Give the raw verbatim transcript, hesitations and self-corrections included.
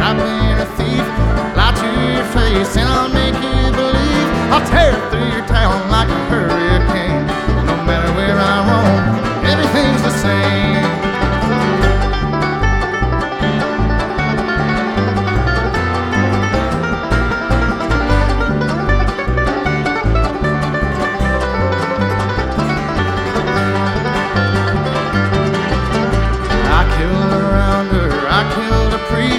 I've been a thief, lie to your face, and